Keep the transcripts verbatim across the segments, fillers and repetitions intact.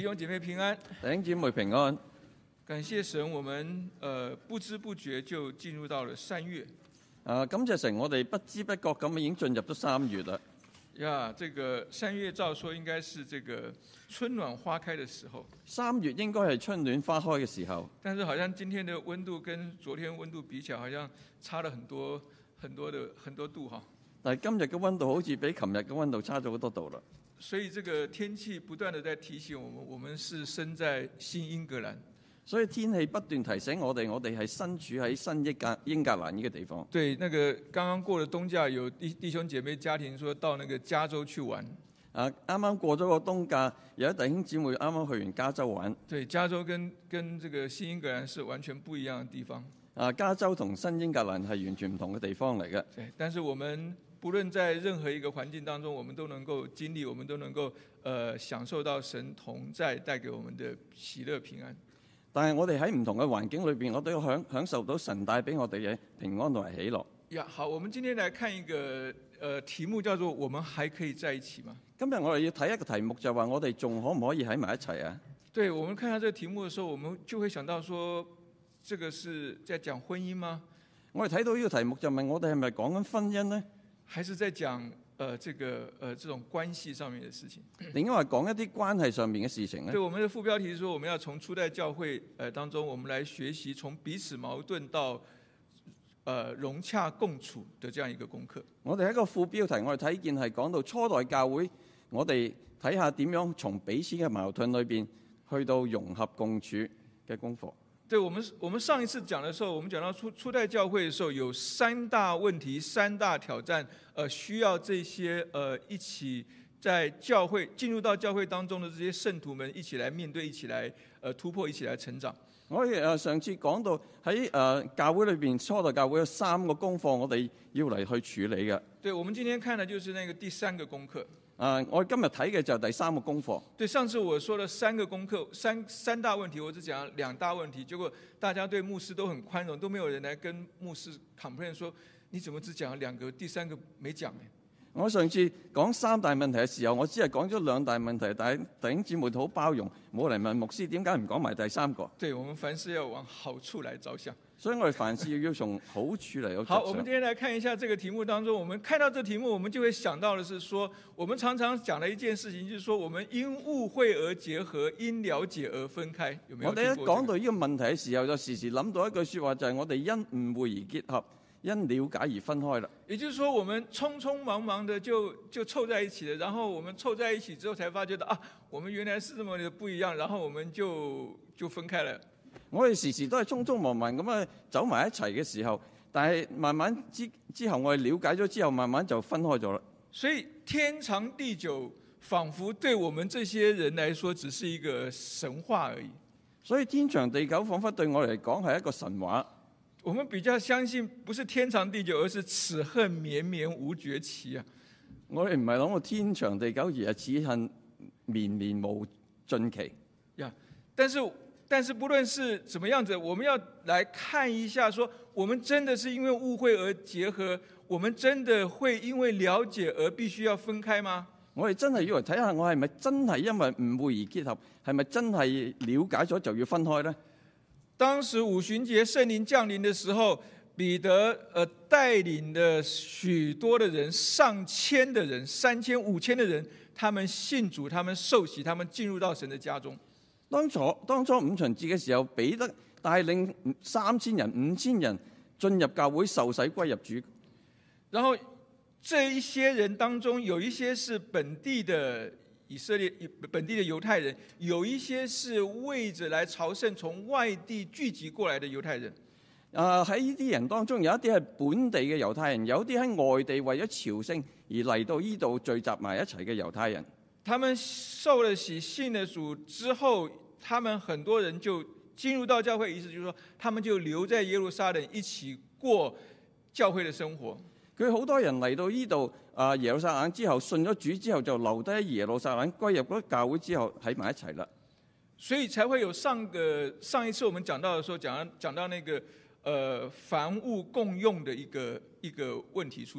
弟兄姐妹平安， 弟兄姊妹平安。 感謝神，我們呃不知不覺就進入到了三月。 啊，感謝神，我哋不知不覺咁已經進入咗三月啦。 呀，這個三月照說應該是這個春暖花開的時候。 三月應該係春暖花開嘅時候， 但是好像今天的溫度跟昨天溫度比起來，好像差了很多很多的很多度哈。 但係今日嘅溫度好似比琴日嘅溫度差咗好多度啦。 所以這個天氣不斷地在提醒我們，我們是身在新英格蘭。 所以天氣不斷提醒我哋，我哋係身處喺新英格英格蘭呢個地方。 對，那個剛剛過了冬假，有弟弟兄姐妹家庭說到那個加州去玩。 啊，啱啱過咗個冬假，有啲弟兄姊妹啱啱去完加州玩。 對，加州跟跟這個新英格蘭是完全不一樣的地方。 啊，加州同新英格蘭係完全唔同嘅地方嚟嘅。 對，但是我們不論在任何一個環境當中，我們都能夠經歷，我們都能夠呃享受到神同在帶給我們的喜樂平安。 但係我哋喺唔同嘅環境裏邊，我都要享享受到神帶俾我哋嘅平安同埋喜樂。 呀，好，我們今天來看一個呃題目，叫做我們還可以在一起嗎？ 今日我哋要睇一個題目，就係話我哋仲可唔可以喺埋一齊啊？ 對，我們看到這個題目的時候，我們就會想到說，這個是在講婚姻嗎？ 我哋睇到呢個題目就問我哋係咪講緊婚姻呢？ 還是在講呃這個呃這種關係上面的事情？ 另外講一啲關係上面嘅事情呢？ 對，我們的副標題是說，我們要從初代教會呃當中，我們來學習從彼此矛盾到呃融洽共處的這樣一個功課。 我哋喺個副標題，我哋睇見係講到初代教會，我哋睇下點樣從彼此嘅矛盾裏邊去到融合共處嘅功課。 對，我們我們上一次講的時候，我們講到初初代教會的時候，有三大問題、三大挑戰，呃，需要這些呃一起在教會進入到教會當中的這些聖徒們一起來面對、一起來呃突破、一起來成長。 我哋誒上次講到喺誒教會裏邊，初代教會有三個功課，我哋要嚟去處理嘅。 對，我們今天看的就是那個第三個功課。 啊！我今日睇嘅就係第三個功課。 對，上次我說了三個功課，三三大問題，我只講兩大問題，結果大家對牧師都很寬容，都沒有人來跟牧師 complain 說，你怎麼只講兩個，第三個沒講呢？ 我上次講三大問題嘅時候，我只係講咗兩大問題，但係弟兄姊妹好包容，冇嚟問牧師點解唔講埋第三個。 對，我們凡事要往好處來着想。 所以我哋凡事要從好處嚟去着想。 好，我們今天來看一下這個題目當中，我們看到這題目，我們就會想到的是說，我們常常講的一件事情，就是說，我們因誤會而結合，因了解而分開。有沒有聽過這個？ 我哋一講到呢個問題嘅時候，就時時諗到一句説話，就係我哋因誤會而結合，因了解而分開啦。 也就是說，我們匆匆忙忙的就就湊在一起了，然後我們湊在一起之後，才發覺到啊，我們原來是這麼的不一樣，然後我們就就分開了。 我哋時時都係匆匆忙忙咁啊走埋一齊嘅時候，但係慢慢之之後，我哋了解咗之後，慢慢就分開咗啦。 所以天長地久，仿佛對我們這些人來說，只是一個神話而已。 所以天長地久，仿佛對我嚟講係一個神話。 我們比較相信，不是天長地久，而是此恨綿綿無絕期啊！ 我哋唔係諗到天長地久，而係此恨綿綿無盡期。 呀，但是。但是不論是怎麼樣子，我們要來看一下說，說我們真的是因為誤會而結合，我們真的會因為了解而必須要分開嗎？ 我哋真係要嚟睇下，我係咪真係因為誤會而結合？係咪真係了解咗就要分開呢？ 當時五旬節聖靈降臨的時候，彼得呃帶領了許多的人，上千的人，三千五千的人，他們信主，他們受洗，他們進入到神的家中。 當初當初五旬節嘅時候，彼得帶領三千人、五千人進入教會受洗歸入主。 然後這一些人當中，有一些是本地的以色列、本地的猶太人，有一些是為着來朝聖從外地聚集過來的猶太人。 啊，喺呢啲人當中，有一啲係本地嘅猶太人，有啲喺外地為咗朝聖而嚟到呢度聚集埋一齊嘅猶太人。 他們受了洗、信了主之後，他們很多人就進入到教會，意思就是說，他們就留在耶路撒冷一起過教會的生活。 佢好多人嚟到呢度啊耶路撒冷之後，信咗主之後就留低喺耶路撒冷，歸入咗教會之後喺埋一齊啦。 所以才會有上個上一次我們講到的時候，講到講到那個呃凡物共用的一個一個問題出現。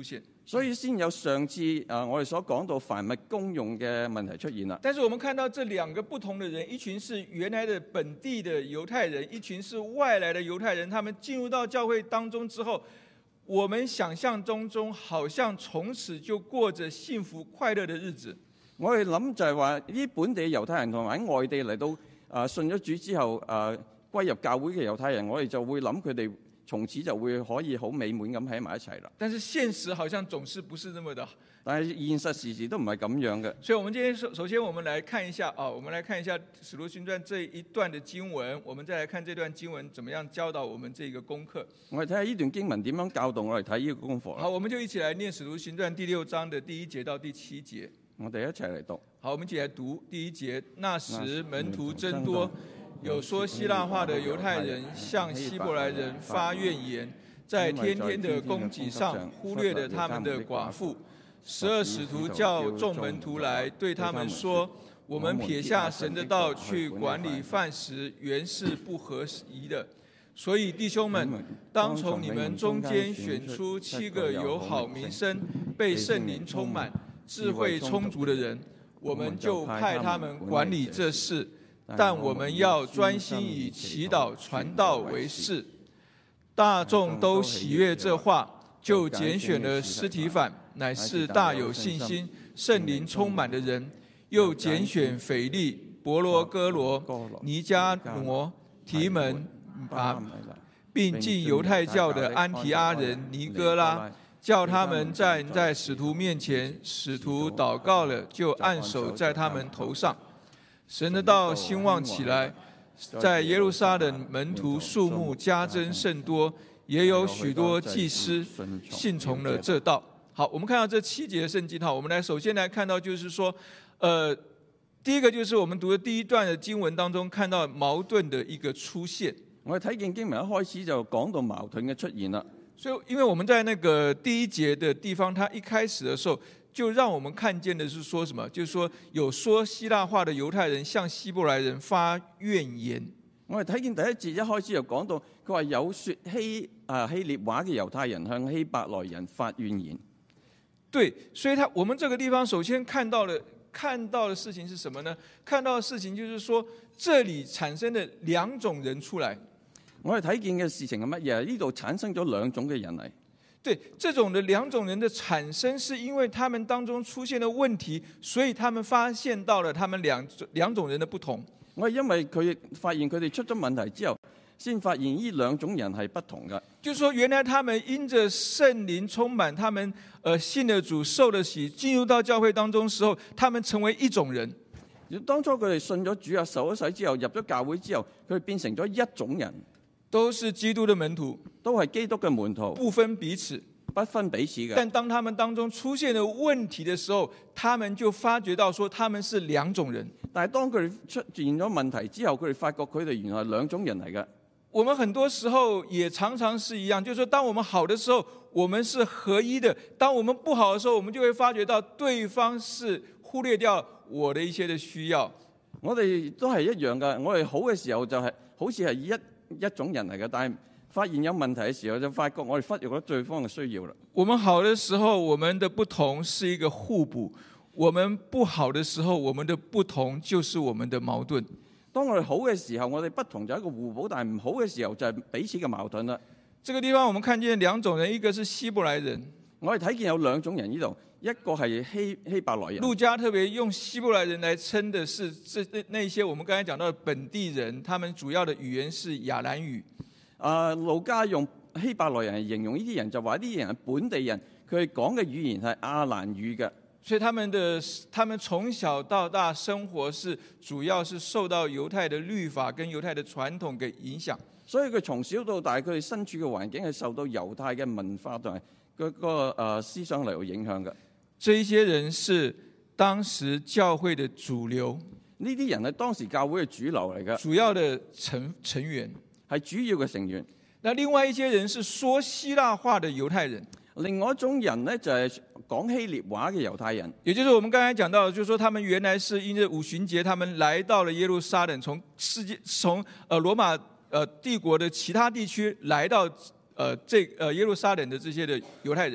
所以先有上次啊我哋所講到凡物公用嘅問題出現啦。 但是我們看到這兩個不同的人，一群是原來的本地的猶太人，一群是外來的猶太人，他們進入到教會當中之後，我們想象當中好像從此就過着幸福快樂的日子。 我哋諗就係話呢本地猶太人同埋喺外地嚟到啊信咗主之後啊歸入教會嘅猶太人，我哋就會諗佢哋從此就會可以好美滿咁喺埋一齊啦。 但是現實好像總是不是那麼的好。 但係現實時時都唔係咁樣嘅。 所以，我們今天首首先我們來看一下啊，我們來看一下《使徒行傳》這一段的經文，我們再來看這段經文怎麼樣教導我們這個功課。 我哋睇下呢段經文點樣教導我哋睇呢個功課。 好，我們就一起來念《使徒行傳》第六章的第一節到第七節。 我哋一齊嚟讀。 好，我們一起來讀第一節。那時門徒增多，有說希臘話的猶太人向希伯來人發怨言，在天天的供給上忽略了他們的寡婦。十二使徒叫眾門徒來，對他們說：我們撇下神的道去管理飯食，原是不合宜的。所以弟兄們，當從你們中間選出七個有好名聲、被聖靈充滿、智慧充足的人，我們就派他們管理這事。但我們要專心以祈禱傳道為事。大眾都喜悅這話，就揀選了司提反，乃是大有信心、聖靈充滿的人，又揀選腓利、伯羅哥羅、尼加挪、提門啊，並進猶太教的安提阿人尼哥拉，叫他們站在使徒面前。使徒禱告了，就按手在他們頭上。神的道興旺起來，在耶路撒冷門徒數目加增甚多，也有許多祭司信從了這道。好，我們看到這七節聖經，好，我們來首先來看到，就是說，呃，第一個就是我們讀的第一段的經文當中看到矛盾的一個出現。 我哋睇見經文一開始就講到矛盾嘅出現啦。 所以，因為我們在那個第一節的地方，它一開始的時候，就讓我們看見的是說什麼？就是說有說希臘話的猶太人向希伯來人發怨言。 我哋睇見第一節一開始就講到，佢話有說希啊希臘話嘅猶太人向希伯來人發怨言。 對，所以他我們這個地方首先看到的看到的事情是什麼呢？看到的事情就是說，這裡產生了兩種人出來。 我哋睇見嘅事情係乜嘢？呢度產生咗兩種嘅人嚟。 對，這種的兩種人的產生，是因為他們當中出現了問題，所以他們發現到了他們兩兩種人的不同。 我係因為佢發現佢哋出咗問題之後，先發現呢兩種人係不同嘅。 就是說，原來他們因着聖靈充滿，他們呃信了主，受了洗，進入到教會當中時候，他們成為一種人。 當初佢哋信咗主啊，受咗洗之後，入咗教會之後，佢哋變成咗一種人。 都是基督的門徒， 都係基督嘅門徒， 不分彼此， 不分彼此嘅。 但當他們當中出現了問題的時候，他們就發覺到說他們是兩種人。 但係當佢哋出現咗問題之後，佢哋發覺佢哋原來係兩種人嚟嘅。 我們很多時候也常常是一樣，就是說當我們好的時候，我們是合一的；當我們不好的時候，我們就會發覺到對方是忽略掉我的一些的需要。 我哋都係一樣嘅，我哋好嘅時候就係、是、好似係一一種人嚟嘅，但係發現有問題嘅時候，就發覺我哋忽略咗對方嘅需要啦。 我們好的時候，我們的不同是一個互補；我們不好的時候，我們的不同就是我們的矛盾。 當我哋好嘅時候，我哋不同就係一個互補；但係唔好嘅時候，就係彼此嘅矛盾啦。 這個地方我們看見兩種人，一個是希伯來人， 我哋睇見有兩種人呢度，一個係希希伯來人。 路加特別用希伯來人來稱的是這那些我們剛才講到的本地人，他們主要的語言是亞蘭語。 啊，路加用希伯來人嚟形容呢啲人，就話呢啲人係本地人，佢哋講嘅語言係亞蘭語嘅。 所以他們的他們從小到大生活是主要是受到猶太的律法跟猶太的傳統嘅影響。 所以佢從小到大，佢哋身處嘅環境係受到猶太嘅文化同埋嗰個誒思想嚟影響嘅。 這一些人是當時教會的主流， 呢啲人係當時教會嘅主流嚟嘅， 主要的成成員係主要嘅成員。 那另外一些人是說希臘話的猶太人， 另外一種人呢，就係講希臘話嘅猶太人， 也就是我們剛才講到的，就是說他們原來是因着五旬節，他們來到了耶路撒冷，從世界從呃羅馬呃帝國的其他地區來到呃這呃耶路撒冷的這些的猶太人。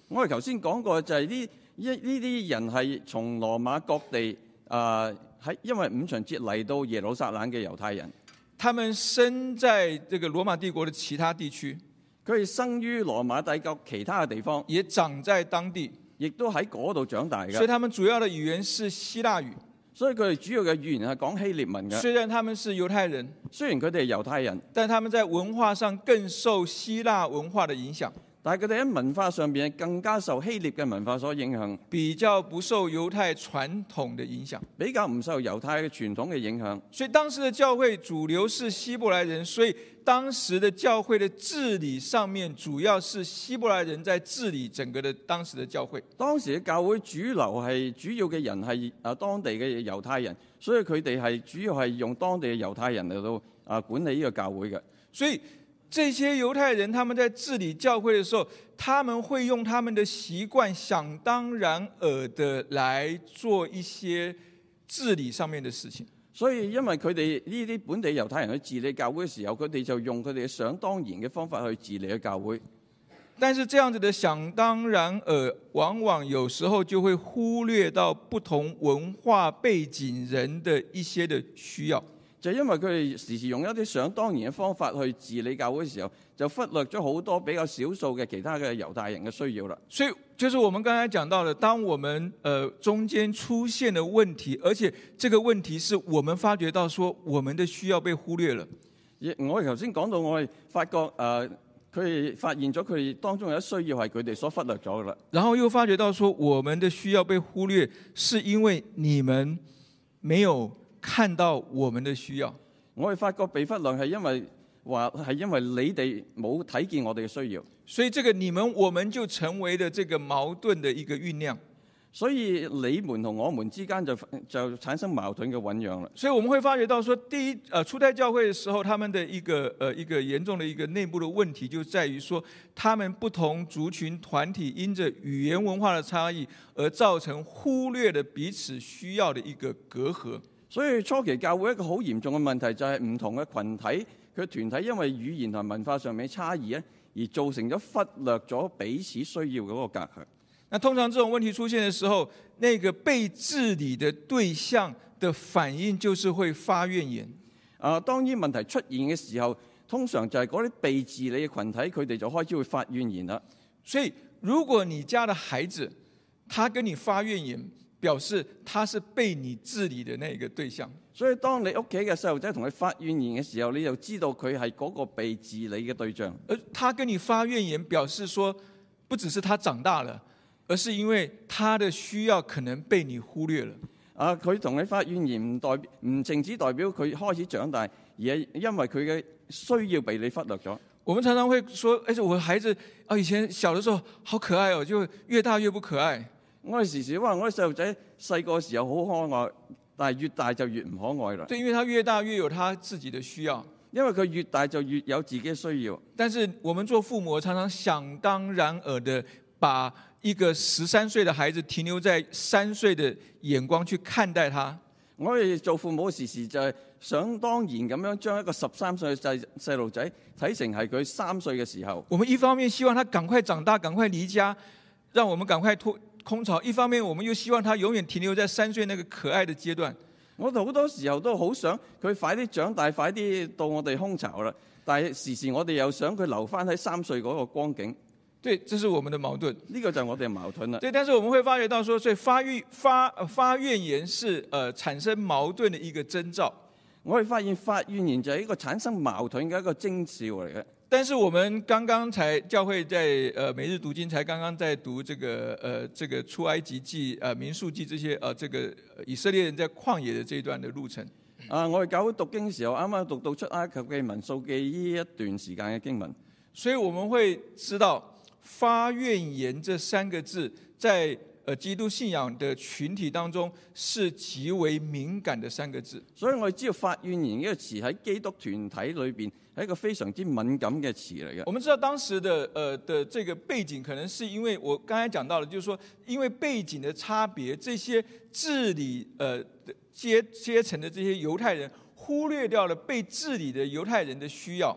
我哋頭先講過就係呢一呢啲人係從羅馬各地啊喺、呃、因為五旬節嚟到耶路撒冷嘅猶太人， 他們生在這個羅馬帝國的其他地區， 佢哋生於羅馬帝國其他嘅地方， 也長在當地， 亦都喺嗰度長大嘅。 所以他們主要的語言是希臘語。 所以佢哋主要嘅語言係講希臘文嘅。 雖然他們是猶太人， 雖然佢哋係猶太人， 但他們在文化上更受希臘文化的影響。 但係佢哋喺文化上邊更加受希臘嘅文化所影響， 比較不受猶太傳統的影響， 比較唔受猶太嘅傳統嘅影響。 所以當時的教會主流是希伯來人，所以當時的教會的治理上面主要是希伯來人在治理整個的當時的教會。 當時嘅教會主流係主要嘅人係啊當地嘅猶太人，所以佢哋係主要係用當地嘅猶太人嚟到啊管理呢個教會嘅。 所以這些猶太人他們在治理教會的時候，他們會用他們的習慣想當然爾的來做一些治理上面的事情。 所以因為佢哋呢啲本地猶太人去治理教會嘅時候，佢哋就用佢哋想當然嘅方法去治理嘅教會。 但是這樣子的想當然爾，往往有時候就會忽略到不同文化背景人的一些的需要。 就因為佢哋時時用一啲想當然嘅方法去治理教會嘅時候，就忽略咗好多比較少數嘅其他嘅猶太人嘅需要啦。 所以就是我們剛才講到的，當我們呃中間出現了問題，而且這個問題是我們發覺到說我們的需要被忽略了。 我哋頭先講到，我哋發覺誒，佢哋發現咗佢哋當中有一需要係佢哋所忽略咗噶啦。 然後又發覺到說我們的需要被忽略，是因為你們沒有看到我們的需要。 我哋發覺被忽略係因為話係因為你哋冇睇見我哋嘅需要， 所以這個你們我們就成為了這個矛盾的一個醞釀。 所以你們同我們之間就就產生矛盾嘅醞釀啦。 所以我們會發覺到說，第一，呃，初代教會的時候，他們的一個呃一個嚴重的一個內部的問題，就在於說，他們不同族群團體因着語言文化的差異，而造成忽略了彼此需要的一個隔閡。 所以初期教會一個好嚴重嘅問題就係唔同嘅群體，佢團體因為語言同文化上面差異咧，而造成咗忽略咗彼此需要嗰個隔閡。 那通常這種問題出現的時候，那個被治理的對象的反應就是會發怨言。 啊，當呢問題出現嘅時候，通常就係嗰啲被治理嘅群體，佢哋就開始會發怨言啦。 所以如果你家的孩子，他跟你發怨言，表示他是被你治理的那個對象。 所以當你屋企嘅細路仔同佢發怨言嘅時候，你就知道佢係嗰個被治理嘅對象。 而他跟你發怨言，表示說不只是他長大了，而是因為他的需要可能被你忽略了。 啊，佢同你發怨言唔代表唔淨止代表佢開始長大，而係因為佢嘅需要被你忽略咗。 我們常常會說，誒，我孩子啊，以前小的時候好可愛哦，就越大越不可愛。 我哋時時話我哋細路仔細個時候好可愛，但係越大就越唔可愛啦。 對，因為他越大越有他自己的需要， 因為佢越大就越有自己嘅需要。 但是我們做父母常常想當然爾的把一個十三歲的孩子停留在三歲的眼光去看待他。 我哋做父母時時就係想當然咁樣將一個十三歲嘅細細路仔睇成係佢三歲嘅時候。 我們一方面希望他趕快長大，趕快離家，讓我們趕快脫空巢；一方面，我們又希望他永遠停留在三歲那個可愛的階段。 我哋好多時候都好想佢快啲長大，快啲到我哋空巢啦。但係時時我哋又想佢留翻喺三歲嗰個光景。 對，這是我們的矛盾。 呢個就係我哋嘅矛盾啦。 對，但是我們會發覺到說，所以發怨發發怨言是呃產生矛盾的一個徵兆。 我哋發現發怨言就係一個產生矛盾嘅一個徵兆嚟嘅。 但是我們剛剛才教會在呃每日讀經才剛剛在讀這個呃這個出埃及記、呃民數記這些呃這個以色列人在曠野的這一段的路程。 啊，我哋教會讀經嘅時候，啱啱讀到出埃及記、民數記呢一段時間嘅經文， 所以我們會知道發怨言這三個字在呃基督信仰的群體當中是極為敏感的三個字。 所以我哋知道發怨言呢個詞喺基督團體裏邊係一個非常之敏感嘅詞嚟嘅。 我們知道當時的呃的這個背景，可能是因為我剛才講到的，就是說因為背景的差別，這些治理呃階階層的這些猶太人忽略掉了被治理的猶太人的需要。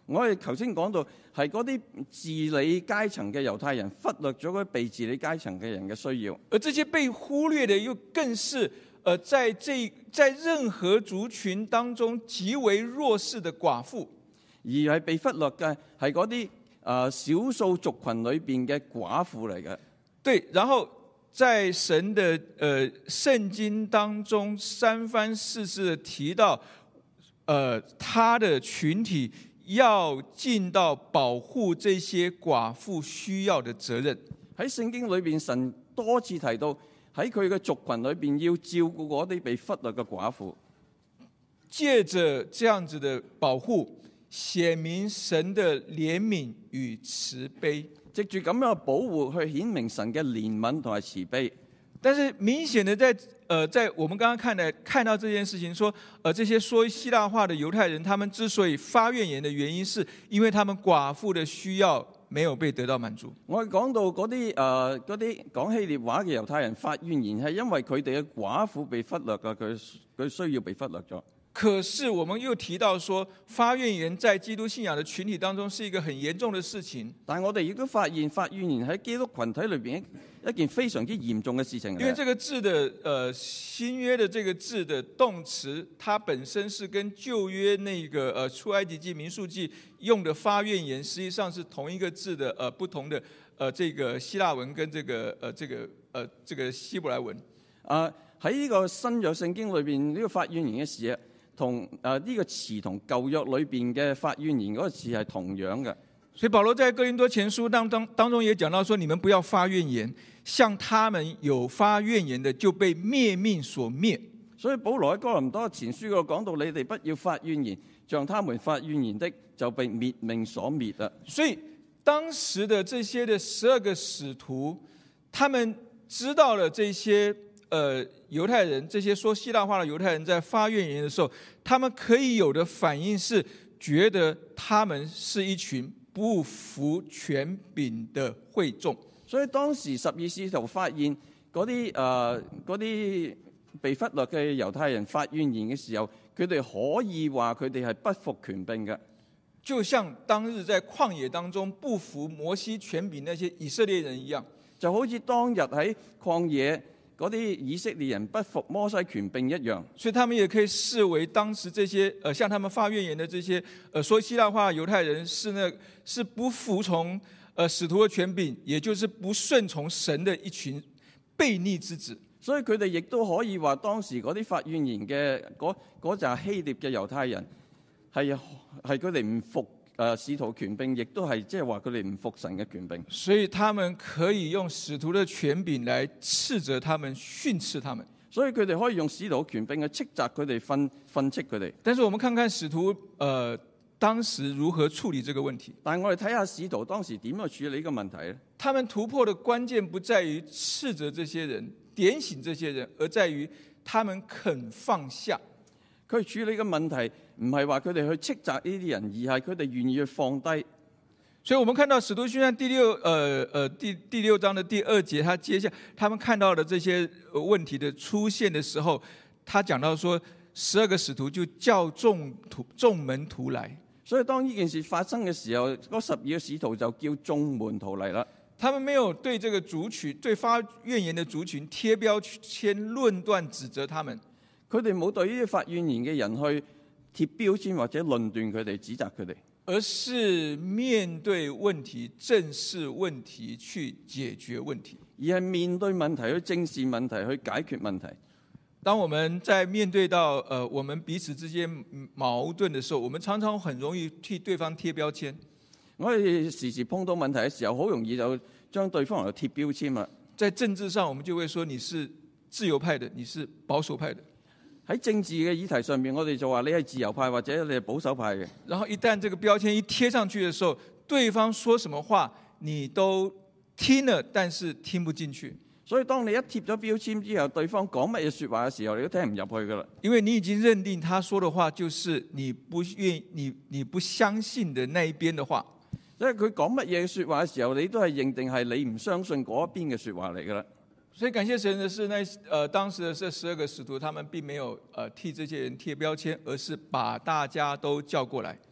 我哋頭先講到係嗰啲治理階層嘅猶太人忽略咗嗰啲被治理階層嘅人嘅需要， 而這些被忽略的又更是呃，在這在任何族群當中極為弱勢的寡婦， 而係被忽略嘅係嗰啲誒少數族群裏邊嘅寡婦嚟嘅。 對，然後在神的呃聖經當中三番四次的提到，呃，他的群體要盡到保護這些寡婦需要的責任。 喺聖經裏邊，神多次提到喺佢嘅族群裏邊要照顧嗰啲被忽略嘅寡婦， 借着這樣子的保護，顯明神的憐憫與慈悲。 藉住咁樣嘅保護去顯明神嘅憐憫同埋慈悲。 但是明顯的在，呃，在我們剛剛看的看到這件事情，說，呃，這些說希臘話的猶太人，他們之所以發怨言的原因，是因為他們寡婦的需要沒有被得到滿足。 我講到嗰啲誒嗰啲講希臘話嘅猶太人發怨言，係因為佢哋嘅寡婦被忽略嘅，佢佢需要被忽略咗。 可是我們又提到說，發怨言在基督信仰的群體當中是一個很嚴重的事情。 但我哋亦都發現發怨言喺基督群體裏邊一件非常之嚴重嘅事情。 因為這個字的，呃，新約的這個字的動詞，它本身是跟舊約那個，呃，出埃及記、民數記用的發怨言，實際上是同一個字的，呃，不同的，呃，這個希臘文跟這個，呃，這個，呃，這個希伯來文。 啊，喺呢個新約聖經裏邊呢個發怨言嘅事，同誒呢個詞同舊約裏邊嘅發怨言嗰個詞係同樣嘅。 所以保羅在哥林多前書當當當中也講到說，你們不要發怨言，像他們有發怨言的就被滅命所滅。 所以保羅喺哥林多前書嗰度講到，你哋不要發怨言，像他們發怨言的就被滅命所滅啦。 所以當時的這些的十二個使徒，他們知道了這些。呃，猶太人這些說希臘話的猶太人在發怨言的時候，他們可以有的反應是覺得他們是一群不服權柄的會眾。 所以當時十二使徒發現嗰啲誒嗰啲被忽略嘅猶太人發怨言嘅時候，佢哋可以話佢哋係不服權柄嘅， 就像當日在曠野當中不服摩西權柄那些以色列人一樣， 就好似當日喺曠野嗰啲以色列人不服摩西權柄一樣， 所以他們也可以視為當時這些呃向他們發怨言的這些呃說希臘話猶太人是那是不服從呃使徒的權柄，也就是不順從神的一群悖逆之子。 所以佢哋亦都可以話當時嗰啲發怨言嘅嗰嗰紮希臘嘅猶太人係係佢哋唔服誒使徒權柄，亦都係即係話佢哋唔服神嘅權柄， 所以他們可以用使徒的權柄來斥責他們、訓斥他們。 所以佢哋可以用使徒權柄去斥責佢哋、訓訓斥佢哋。 但是我們看看使徒，呃，當時如何處理這個問題？ 但係我哋睇下使徒當時點樣處理呢個問題咧？ 他們突破的關鍵不在於斥責這些人、點醒這些人，而在於他們肯放下。 佢處理嘅問題唔係話佢哋去斥責呢啲人，而係佢哋願意去放低。 所以，我們看到使徒行傳第六，呃呃第第六章的第二節，他接下他們看到的這些問題的出現的時候，他講到說，十二個使徒就叫眾徒眾門徒來。 所以當呢件事發生嘅時候，嗰十二個使徒就叫眾門徒嚟啦。 他們沒有對這個族群、對發怨言的族群貼標籤、論斷、指責他們。 佢哋冇對呢啲發怨言嘅人去貼標籤或者論斷佢哋、指責佢哋， 而是面對問題、正視問題、去解決問題， 而係面對問題去正視問題、去解決問題。 當我們在面對到呃我們彼此之間矛盾的時候，我們常常很容易替對方貼標籤。 我哋時時碰到問題嘅時候，好容易就將對方嚟貼標籤啦。 在政治上，我們就會說你是自由派的，你是保守派的。 喺政治嘅議題上面，我哋就話你係自由派或者你係保守派嘅。 然後一旦這個標籤一貼上去的時候，對方說什麼話你都聽了，但是聽不進去。 所以當你一貼咗標籤之後，對方講乜嘢說話嘅時候，你都聽唔入去噶啦。 因為你已經認定他說的話就是你不願意、你你不相信的那一邊的話。 所以佢講乜嘢說話嘅時候，你都係認定係你唔相信嗰一邊嘅說話嚟噶啦。 所以感謝神的是，那呃當時的這十二個使徒，他們並沒有呃替這些人貼標籤，而是把大家都叫過來。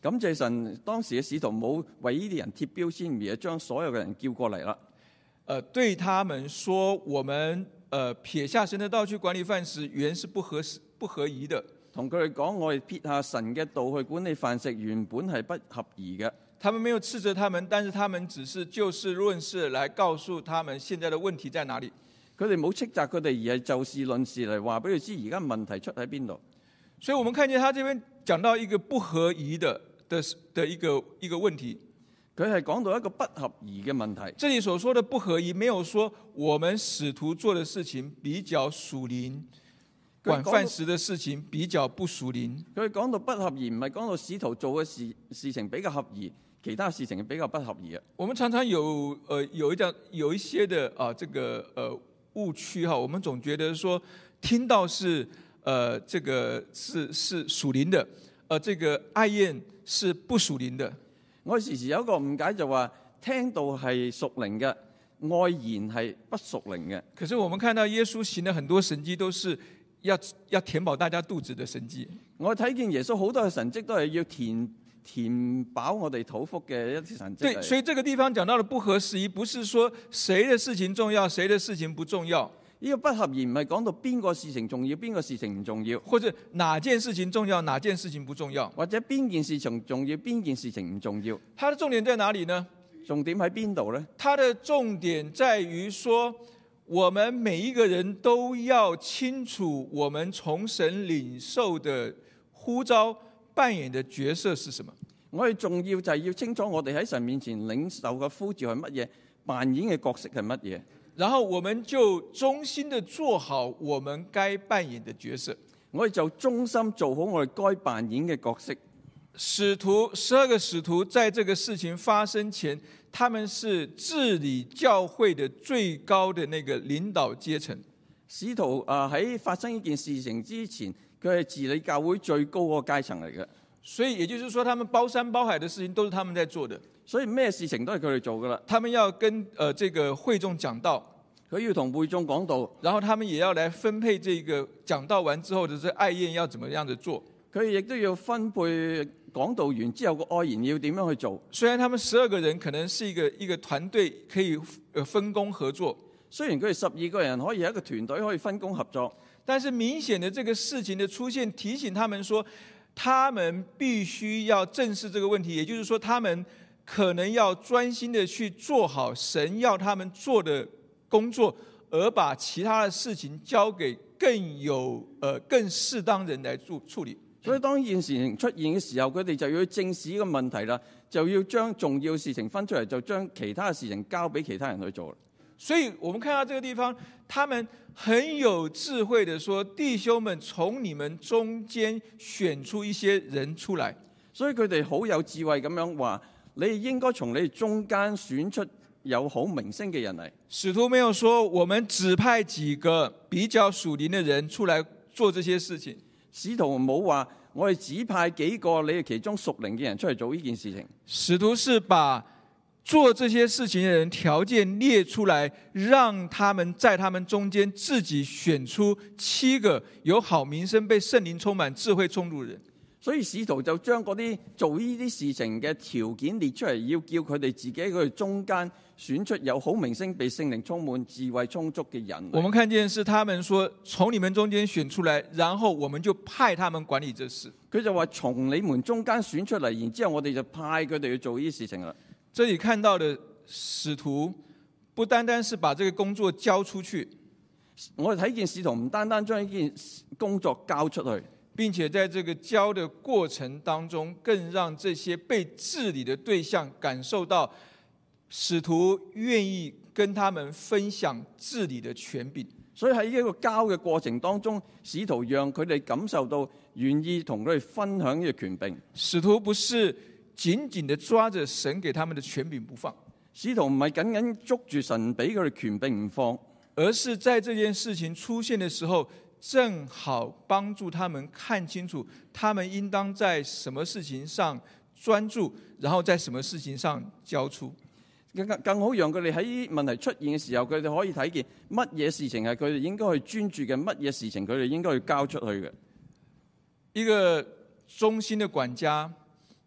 感謝神，當時嘅使徒冇為呢啲人貼標籤，而係將所有嘅人叫過嚟啦。 呃，對他們說，我們呃撇下神的道去管理飯食，原是不合不合宜的。 同佢哋講，我哋撇下神嘅道去管理飯食，原本係不合宜嘅。 他們沒有斥責他們，但是他們只是就事論事來告訴他們現在的問題在哪裡。 佢哋冇斥責佢哋，而係就事論事嚟話俾佢知而家問題出喺邊度。 所以我們看見他這邊講到一個不合宜的的的一個一個問題。 佢係講到一個不合宜嘅問題。 這裡所說的不合宜，沒有說我們使徒做的事情比較屬靈，管飯食的事情比較不屬靈。 佢講到不合宜，唔係講到使徒做嘅事事情比較合宜，其他事情比較不合宜啊。 我們常常有呃有一點有一些的啊這個呃誤區哈，我們總覺得說聽到是呃這個是是屬靈的，呃這個愛宴是不屬靈的。 我時時有一個誤解，就話聽到係屬靈嘅，愛言係不屬靈嘅。 可是我們看到耶穌行的很多神蹟，都是要要填飽大家肚子的神蹟。 我睇見耶穌好多嘅神蹟都係要填填飽我哋肚腹嘅一啲神蹟。 對，所以這個地方講到的不合時宜，不是說誰的事情重要，誰的事情不重要。 呢個不合宜唔係講到邊個事情重要，邊個事情唔重要， 或者哪件事情重要，哪件事情不重要， 或者邊件事情重要，邊件事情唔重要。 它的重點在哪裡呢？ 重點喺邊度呢？ 它的重點在於說，我們每一個人都要清楚我們從神領受的呼召扮演的角色是什麼。 我哋重要就係要清楚我哋喺神面前領受嘅呼召係乜嘢，扮演嘅角色係乜嘢。 然後我們就忠心的做好我們該扮演的角色。 我哋就忠心做好我哋該扮演嘅角色。 使徒十二個使徒在這個事情發生前，他們是治理教會的最高的那個領導階層。 使徒啊喺發生呢件事情之前，佢係治理教會最高嗰個階層嚟嘅。 所以也就是說，他們包山包海的事情都是他們在做的。 所以咩事情都係佢哋做噶啦。 他們要跟呃這個會眾講道， 佢要同會眾講道， 然後他們也要來分配這個講道完之後的這愛宴要怎麼樣的做。 佢亦都要分配講道完之後個愛宴要點樣去做。 雖然他們十二個人可能是一個一個團隊，可以呃分工合作。 雖然佢哋十二個人可以係一個團隊可以分工合作， 但是明顯的這個事情的出現提醒他們說，他們必須要正視這個問題，也就是說他們可能要專心的去做好神要他們做的工作，而把其他的事情交給更有呃更適當人來處處理。 所以當呢件事情出現嘅時候，佢哋就要正視呢個問題啦，就要將重要事情分出嚟，就將其他嘅事情交俾其他人去做。 所以我們看到這個地方，他們很有智慧的說，弟兄們，從你們中間選出一些人出來。 所以佢哋好有智慧咁樣話，你哋應該從你哋中間選出有好名聲嘅人嚟。 使徒沒有說我們指派幾個比較屬靈的人出來做這些事情。 使徒冇話我哋指派幾個你哋其中屬靈嘅人出嚟做呢件事情。 使徒是把做這些事情的人條件列出來，讓他們在他們中間自己選出七個有好名聲、被聖靈充滿、智慧充足的人。 所以使徒就將嗰啲做呢啲事情嘅條件列出嚟，要叫佢哋自己喺佢哋中間選出有好名聲、被聖靈充滿、智慧充足嘅人。 我們看見是他們說從你們中間選出來，然後我們就派他們管理這事。 佢就話從你們中間選出嚟，然之後我哋就派佢哋去做呢啲事情啦。 這裡看到的使徒不單單是把這個工作交出去， 我哋睇見使徒唔單單將呢件工作交出去， 並且在這個交的過程當中，更讓這些被治理的對象感受到使徒願意跟他們分享治理的權柄。 所以喺呢個交嘅過程當中，使徒讓佢哋感受到願意同佢哋分享呢個權柄。 使徒不是緊緊地抓着神給他們的權柄不放， 使徒唔係緊緊捉住神俾佢哋權柄唔放， 而是在這件事情出現的時候，正好幫助他們看清楚，他們應當在什麼事情上專注，然後在什麼事情上交出。 更更好讓佢哋喺問題出現嘅時候，佢哋可以睇見乜嘢事情係佢哋應該去專注嘅，乜嘢事情佢哋應該去交出去嘅。 一個忠心的管家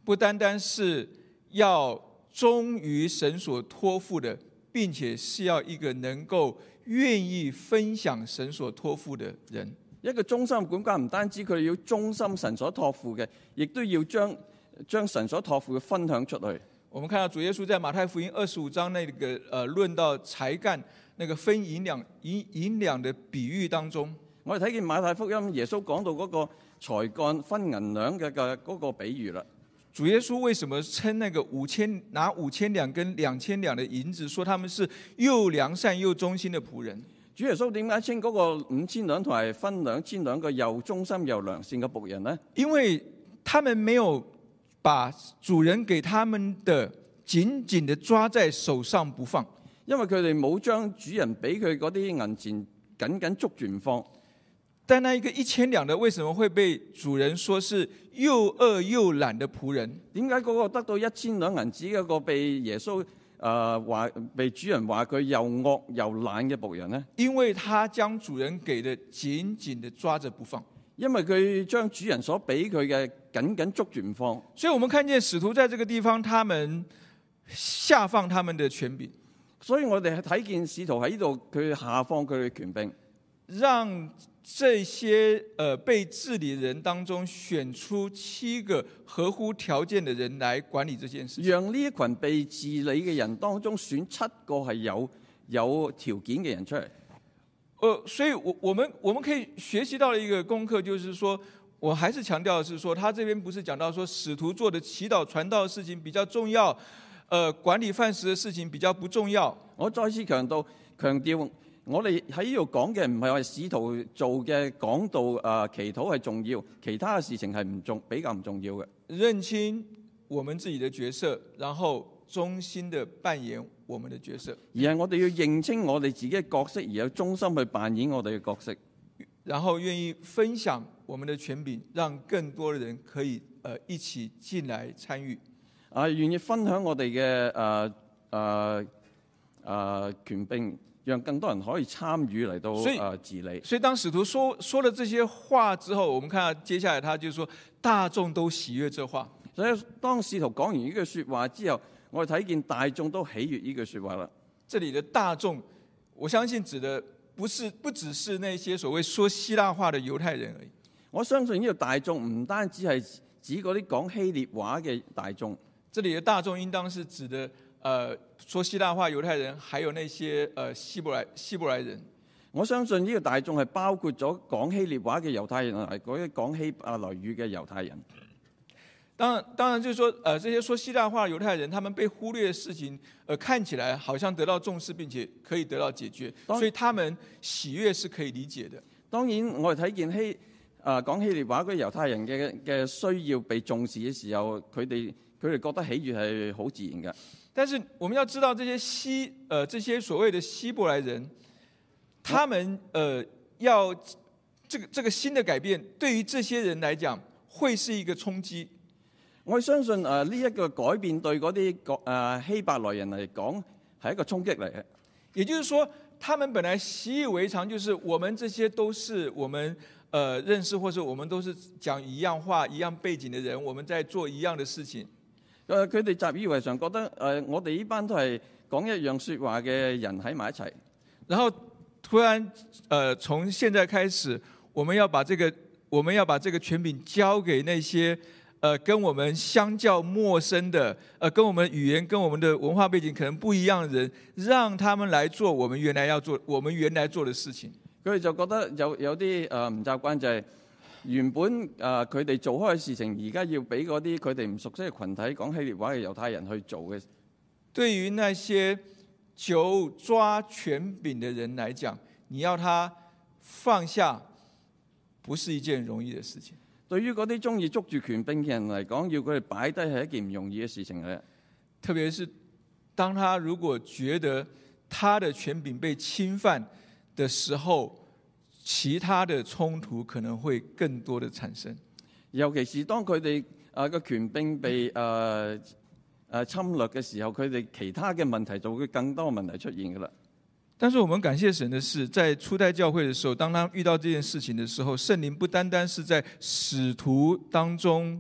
不單單是要忠於神所託付的，並且是要一個能夠願意分享神所託付的人。 一個忠心管家唔單止佢要忠心神所託付嘅，亦都要將將神所託付嘅分享出去。 我們看到主耶穌在馬太福音二十五章那個呃論到才幹那個分銀兩銀銀兩的比喻當中， 我哋睇見馬太福音耶穌講到嗰個才幹分銀兩嘅嘅嗰個比喻啦。 主耶穌為什麼稱那個五千拿五千兩跟兩千兩的銀子，說他們是又良善又忠心的僕人？ 主耶穌點解稱嗰個五千兩同埋分兩千兩個又忠心又良善嘅僕人呢？ 因為他們沒有把主人給他們的緊緊的抓在手上不放， 因為佢哋冇將主人俾佢嗰啲銀錢緊緊捉住唔放。 但那一個一千兩的為什麼會被主人說是又惡又懶的僕人？ 點解嗰個得到一千兩銀子嗰個被耶穌誒話被主人話佢又惡又懶嘅僕人呢？ 因為他將主人給的緊緊的抓着不放。 因為佢將主人所俾佢嘅緊緊捉住唔放， 所以我們看見使徒在這個地方，他們下放他們的權柄。 所以我哋睇見使徒喺呢度，佢下放佢嘅權柄， 讓這些呃被治理的人當中選出七個合乎條件的人來管理這件事情。 讓呢一群被治理嘅人當中選七個係有有條件嘅人出嚟。 呃，所以我我們我們可以學習到的一個功課，就是說，我還是強調的是說，他這邊不是講到說使徒做的祈禱傳道的事情比較重要，呃，管理飯食的事情比較不重要。 我再次強調強調，我哋喺呢度講嘅唔係話使徒做嘅講道啊祈禱係重要，其他嘅事情係唔重比較唔重要嘅。 認清我們自己的角色，然後忠心的扮演我們的角色， 而係我哋要認清我哋自己嘅角色，而有忠心去扮演我哋嘅角色， 然後願意分享我們的權柄，讓更多的人可以呃一起進來參與。 啊，願意分享我哋嘅誒誒誒權柄，讓更多人可以參與嚟到誒、呃、治理。 所以當使徒說說了這些話之後，我們看到接下來他就說大眾都喜悅這話。 所以當使徒講完呢句説話之後，我哋睇見大眾都喜悅呢句説話啦。 這裡的大眾，我相信指的不是不只是那些所謂說希臘話的猶太人而已。 我相信呢個大眾唔單止係指嗰啲講希臘話嘅大眾， 這裡的大眾應當是指的，呃，說希臘話猶太人，還有那些呃希伯來希伯來人。 我相信呢個大眾係包括咗講希臘話嘅猶太人同埋嗰啲講希伯來語嘅猶太人。 當然，當然就是說，呃，這些說希臘話的猶太人，他們被忽略的事情，呃，看起來好像得到重視，並且可以得到解決，所以他們喜悅是可以理解的。 當然，我哋睇見希啊講希臘話嗰啲猶太人嘅嘅需要被重視嘅時候，佢哋佢哋覺得喜悅係好自然嘅。 但是我們要知道，這些希呃這些所謂的希伯來人，他們呃要這個這個新的改變，對於這些人來講，會是一個衝擊。 我相信誒呢一個改變對嗰啲誒希伯來人嚟講係一個衝擊嚟嘅。 也就是說，他們本來習以為常，就是我們這些都是我們呃認識，或者我們都是講一樣話、一樣背景的人，我們在做一樣的事情。 誒佢哋習以為常，覺得誒、呃、我哋呢班都係講一樣説話嘅人喺埋一齊。然後突然誒從現在開始，我們要把這個我們要把這個權柄交給那些。呃，跟我們相較陌生的，呃，跟我們語言、跟我們的文化背景可能不一樣的人，讓他們來做我們原來要做、我們原來做的事情。 佢哋就覺得有有啲誒唔習慣，就係原本誒佢哋做開嘅事情，而家要俾嗰啲佢哋唔熟悉嘅群體講希臘話嘅猶太人去做嘅。對於那些久抓權柄的人來講，你要他放下，不是一件容易的事情。 對於嗰啲中意捉住權柄嘅人嚟講，要佢哋擺低係一件唔容易嘅事情嚟。 特別是當他如果覺得他的權柄被侵犯的時候，其他的衝突可能會更多的產生。 尤其是當佢哋啊個權柄被誒誒、呃呃、侵略嘅時候，佢哋其他嘅問題就會更多問題出現㗎喇。 但是我們感謝神的是，在初代教會的時候，當他遇到這件事情的時候，聖靈不單單是在使徒當中，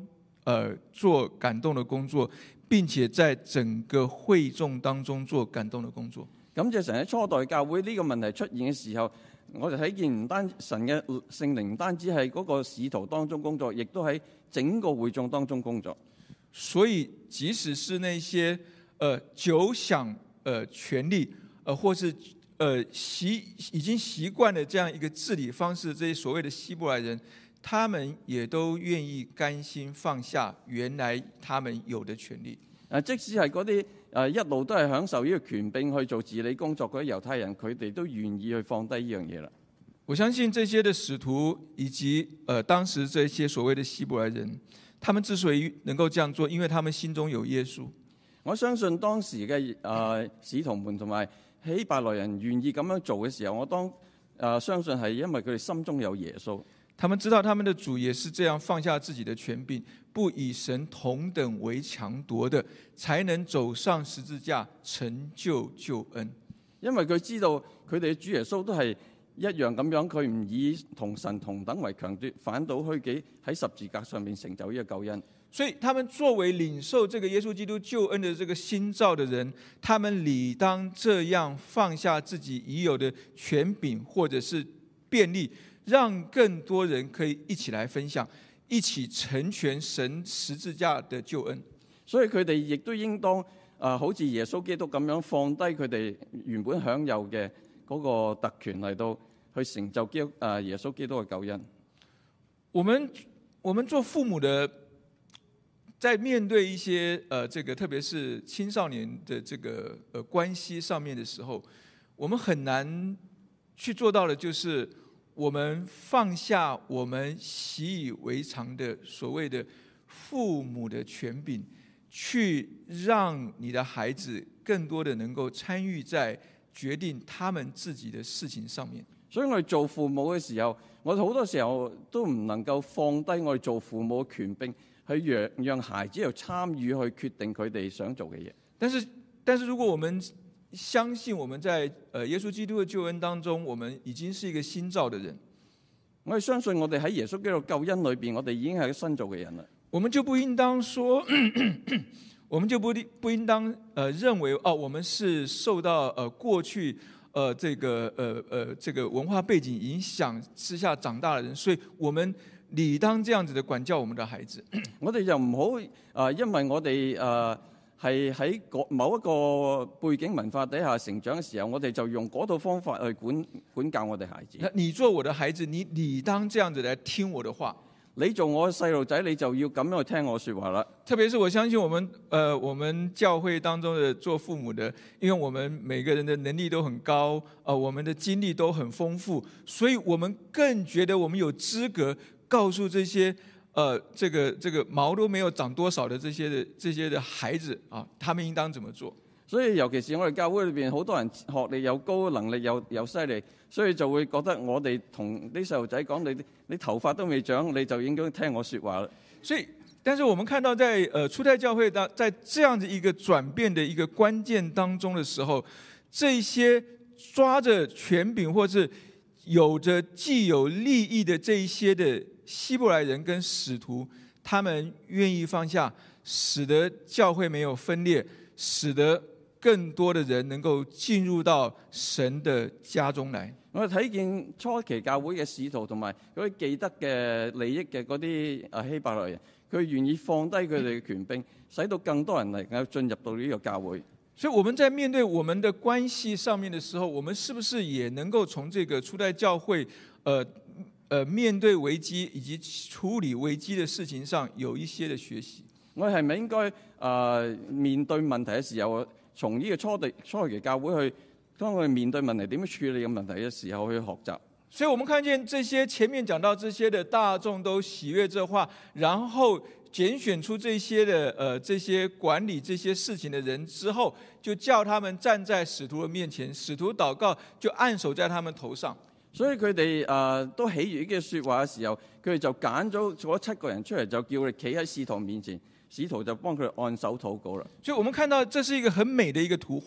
呃做感動的工作，並且在整個會眾當中做感動的工作。 感謝神喺初代教會呢個問題出現嘅時候，我哋睇見唔單神嘅聖靈唔單止係嗰個使徒當中工作，亦都喺整個會眾當中工作。 所以即使是那些呃久享呃權力，呃或是呃習已經習慣了這樣一個治理方式，這些所謂的希伯來人，他們也都願意甘心放下原來他們有的權利。 誒，即使係嗰啲誒一路都係享受呢個權柄去做治理工作嗰啲猶太人，佢哋都願意去放低呢樣嘢啦。 我相信這些的使徒以及呃當時這些所謂的希伯來人，他們之所以能夠這樣做，因為他們心中有耶穌。 我相信當時嘅誒、呃、使徒們同埋希伯來人願意咁樣做嘅時候，我當誒、呃、相信係因為佢哋心中有耶穌。 他們知道他們的主也是這樣放下自己的權柄，不以神同等為強奪的，才能走上十字架成就救恩。 因為佢知道佢哋嘅主耶穌都係一樣咁樣，佢唔以同神同等為強奪，反倒虛己喺十字架上面成就呢個救恩。 所以他們作為領受這個耶穌基督救恩的這個新造的人，他們理當這樣放下自己已有的權柄或者是便利，讓更多人可以一起來分享，一起成全神十字架的救恩。 所以佢哋亦都應當啊、呃，好似耶穌基督咁樣放低佢哋原本享有嘅嗰個特權嚟到去成就基督啊、呃、耶穌基督嘅救恩。 我們我們做父母的，在面對一些呃這個特別是青少年的這個呃關係上面的時候，我們很難去做到的，就是我們放下我們習以為常的所謂的父母的權柄，去讓你的孩子更多的能夠參與在決定他們自己的事情上面。 所以我哋做父母嘅時候，我哋好多時候都唔能夠放低我哋做父母嘅權柄，去讓讓孩子有參與去決定佢哋想做嘅嘢。 但是，但是如果我們相信我們在呃耶穌基督的救恩當中，我們已經是一個新造的人， 我哋相信我哋喺耶穌基督救恩裏邊，我哋已經係一個新造嘅人啦。 我們就不應當說，咳咳咳我們就不不應當呃認為哦，我們是受到呃過去呃這個呃呃這個文化背景影響之下長大的人，所以我們理當這樣子的管教我們的孩子。 我哋就唔好啊，因為我哋誒係喺某一個背景文化底下成長嘅時候，我哋就用嗰套方法去管管教我哋孩子。 你做我的孩子，你理當這樣子來聽我的話。 你做我細路仔，你就要咁樣去聽我說話啦。 特別是我相信我們，呃，我們教會當中的做父母的，因為我們每個人的能力都很高，呃，我們的經歷都很豐富，所以我們更覺得我們有資格告訴這些，呃，這個這個毛都沒有長多少的這些的這些的孩子啊，他們應當怎麼做？ 所以尤其是我哋教會裏邊好多人學歷又高，能力又又犀利，所以就會覺得我哋同啲細路仔講，你你頭髮都未長，你就應該聽我說話啦。 所以，但是我們看到在呃初代教會當在這樣子一個轉變的一個關鍵當中的時候，這些抓着權柄或是有着既有利益的這一些的希伯來人跟使徒，他們願意放下，使得教會沒有分裂，使得更多的人能夠進入到神的家中來。 我哋睇見初期教會嘅使徒同埋嗰啲既得嘅利益嘅嗰啲啊希伯來人，佢願意放低佢哋嘅權柄，使到更多人能夠進入到呢個教會。 所以我們在面對我們的關係上面的時候，我們是不是也能夠從這個初代教會，呃呃面對危機以及處理危機的事情上有一些的學習？ 我哋係咪應該啊、呃、面對問題嘅時候，從呢個初地初期教會去，當我哋面對問題點樣處理嘅問題嘅時候去學習。 所以我們看見這些前面講到這些的大眾都喜悅這話，然後揀選出這些的呃這些管理這些事情的人之後，就叫他們站在使徒的面前，使徒禱告就按手在他們頭上。 所以佢哋誒都喜悅嘅説話嘅時候，佢哋就揀咗嗰七個人出嚟，就叫佢哋企喺使徒面前，使徒就幫佢哋按手禱告啦。 所以我們看到這是一個很美的一個圖畫。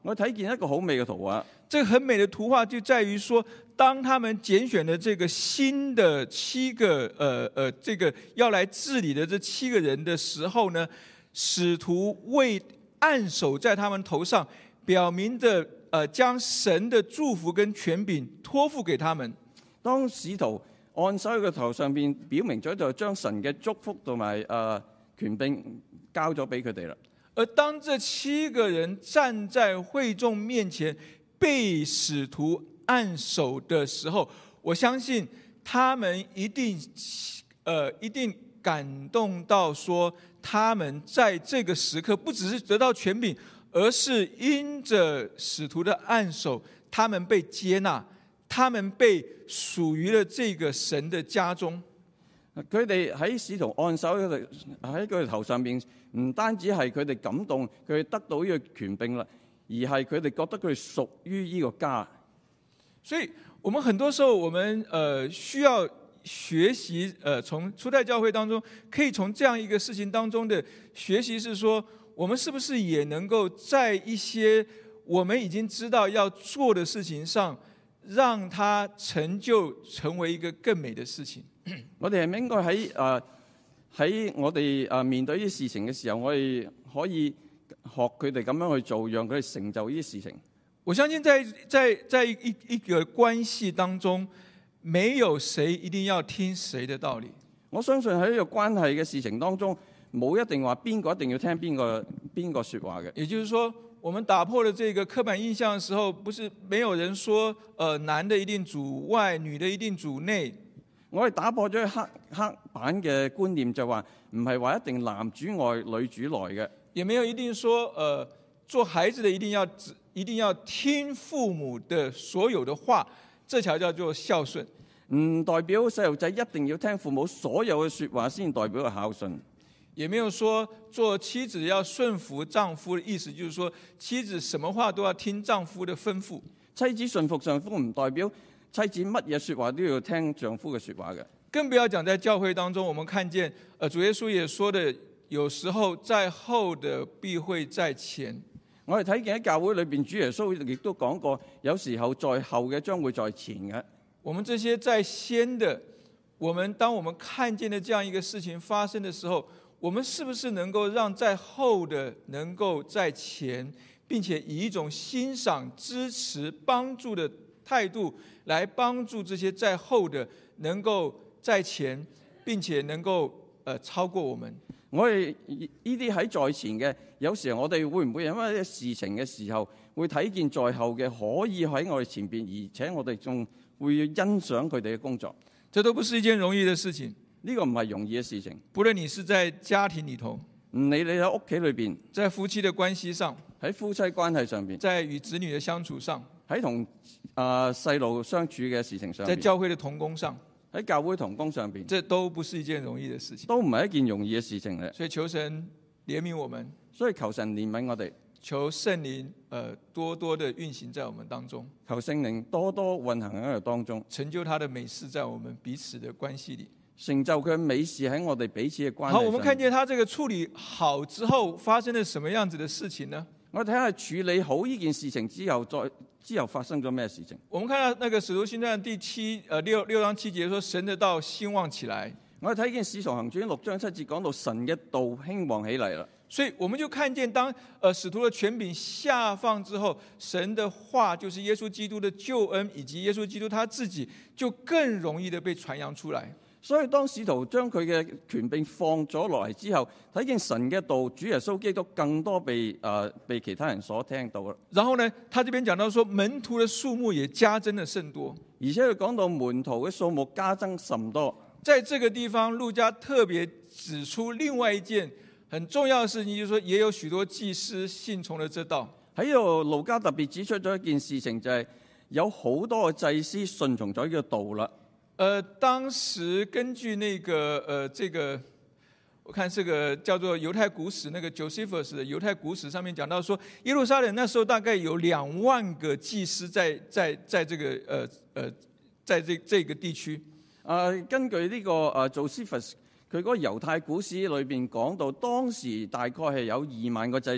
我睇見一個好美嘅圖畫。 這個很美的圖畫就在於說，當他們揀選了這個新的七個，呃呃，這個要來治理的這七個人的時候呢，使徒為按手在他們頭上，表明的，呃，將神的祝福跟權柄託付給他們。 當使徒按手喺佢頭上邊，表明咗就將神嘅祝福同埋誒權柄交咗俾佢哋啦。 而當這七個人站在會眾面前，被使徒按手的時候，我相信他們一定，呃，一定感動到說，他們在這個時刻不只是得到權柄，而是因着使徒的按手，他們被接納，他們被屬於了這個神的家中。 佢哋喺使徒按手喺佢哋頭上邊，唔單止係佢哋感動，佢哋得到呢個權柄啦。而係佢哋覺得佢哋屬於呢個家， 所以我們很多時候，我們呃需要學習，呃從初代教會當中，可以從這樣一個事情當中的學習，是說我們是不是也能夠在一些我們已經知道要做的事情上，讓它成就成為一個更美的事情。 我哋係咪應該喺誒喺我哋誒面對呢啲事情嘅時候，我哋可以學佢哋咁樣去做，讓佢哋成就呢啲事情。 我相信在在在一一個關係當中，沒有誰一定要聽誰的道理。 我相信喺呢個關係嘅事情當中，冇一定話邊個一定要聽邊個邊個說話嘅。 也就是說，我們打破了這個刻板印象的時候，不是沒有人說，呃，男的一定主外，女的一定主內。 我哋打破咗黑黑板嘅觀念，就話唔係話一定男主外女主內嘅。 也沒有一定說，呃，做孩子的一定要一定要聽父母的所有的話，這條叫做孝順。 唔代表細路仔一定要聽父母所有嘅說話先代表孝順。 也沒有說做妻子要順服丈夫的意思，就是說妻子什麼話都要聽丈夫的吩咐。 妻子順服丈夫唔代表妻子乜嘢說話都要聽丈夫嘅說話嘅。 更不要講在教會當中，我們看見，呃，主耶穌也說的，有時候在後的必會在前。 我哋睇見喺教會裏邊，主耶穌亦都講過，有時候在後嘅將會在前嘅。 我們這些在先的，我們當我們看見的這樣一個事情發生的時候，我們是不是能夠讓在後的能夠在前，並且以一種欣賞、支持、幫助的態度來幫助這些在後的能夠在前，並且能夠呃超過我們？ 我哋呢啲喺在前嘅，有時候我哋會唔會因為一啲事情嘅時候，會睇見在後嘅可以喺我哋前邊，而且我哋仲會欣賞佢哋嘅工作？ 這都不是一件容易的事情。 呢個唔係容易嘅事情。 不論你是在家庭裏頭， 唔理你喺屋企裏邊， 在夫妻的關係上， 喺夫妻關係上邊， 在與子女的相處上， 喺同啊細路相處嘅事情上邊， 在教會的同工上， 喺教會同工上邊， 這都不是一件容易的事情， 都唔係一件容易嘅事情咧。 所以求神憐憫我們， 所以求神憐憫我哋， 求聖靈呃多多的運行在我們當中， 求聖靈多多運行喺我哋當中， 成就他的美事在我們彼此的關係裏， 成就佢美事喺我哋彼此嘅關係上。 好，我們看見他這個處理好之後發生了什麼樣子的事情呢？ 我睇下處理好呢件事情之後，再之後發生咗咩事情？ 我們看到那個使徒行傳第七呃六六章七節說，神的道興旺起來。 我哋睇見使徒行傳六章七節講到神嘅道興旺起嚟啦。 所以我們就看見當呃使徒的權柄下放之後，神的話就是耶穌基督的救恩以及耶穌基督他自己就更容易的被傳揚出來。 所以當使徒將佢嘅權柄放咗落嚟之後，睇見神嘅道，主耶穌基督更多被誒、呃、被其他人所聽到啦。 然後呢，他這邊講到說門徒的數目也加增了甚多， 而且佢講到門徒嘅數目加增甚多。 在這個地方，路加特別指出另外一件很重要的事情，就是說也有許多祭司信從了這道。 喺度路加特別指出咗一件事情，就係、是、有好多嘅祭司順從咗呢個道啦。 呃，當時根據那個呃，這個我看這個叫做猶太古史，那個 Josephus 的猶太古史上面講到說，耶路撒冷那時候大概有兩萬個祭司在在在這個呃呃，在這這個地區。 啊、呃，根據呢、這個啊 Josephus 佢嗰個猶太古史裏邊講到，當時大概係有二萬個祭司。